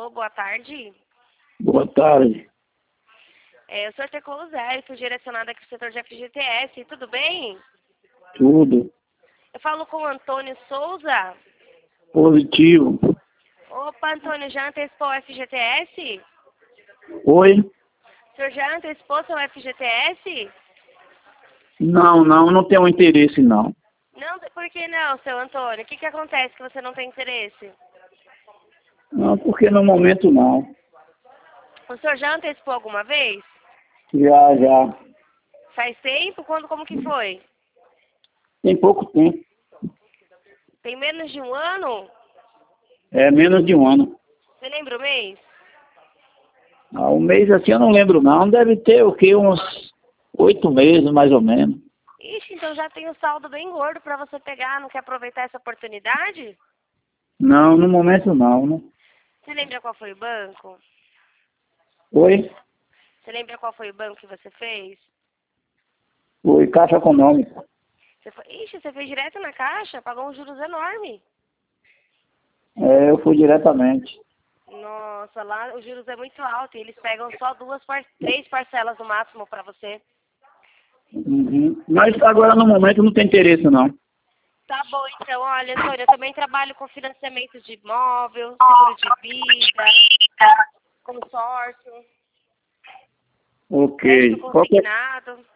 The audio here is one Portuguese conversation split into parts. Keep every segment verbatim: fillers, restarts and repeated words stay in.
Alô, boa tarde. Boa tarde. É, eu sou a Tecolosério, fui direcionada aqui para o setor de F G T S, tudo bem? Tudo Eu falo com o Antônio Souza. positivo. Opa, Antônio, já antecipou o F G T S? Oi? O senhor já antecipou seu F G T S? Não, não, não tenho interesse não. Não, por que não, seu Antônio? O que, que acontece que você não tem interesse? Não, porque no momento não. O senhor já antecipou alguma vez? Já, já. Faz tempo? Quando, como que foi? Tem pouco tempo. Tem menos de um ano? É menos de um ano. Você lembra o mês? Ah, um mês assim eu não lembro não. Deve ter o quê? Uns oito meses mais ou menos. Ixi, então já tem um saldo bem gordo para você pegar, não quer aproveitar essa oportunidade? Não, no momento não, né? Você lembra qual foi o banco? Oi? Você lembra qual foi o banco que você fez? Oi, Caixa Econômica. Você foi... Ixi, você fez direto na caixa? Pagou um juros enorme. É, eu fui diretamente. Nossa, lá os juros é muito alto e eles pegam só duas, par... três parcelas no máximo para você. Uhum. Mas agora no momento não tem interesse não. Tá bom, então, olha, Antônio, eu também trabalho com financiamento de imóvel, seguro de vida, consórcio, Ok. crédito Qualquer... consignado.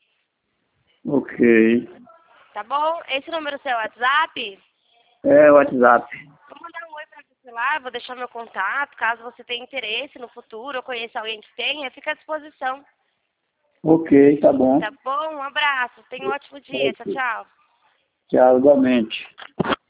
Ok. Tá bom? Esse número é seu WhatsApp? É o WhatsApp. Vou mandar um oi pra você lá, vou deixar meu contato, caso você tenha interesse no futuro ou conheça alguém que tenha, fica à disposição. Ok, tá bom. Tá bom? Um abraço, tenha um ótimo dia, tchau, tchau. Tchau, igualmente.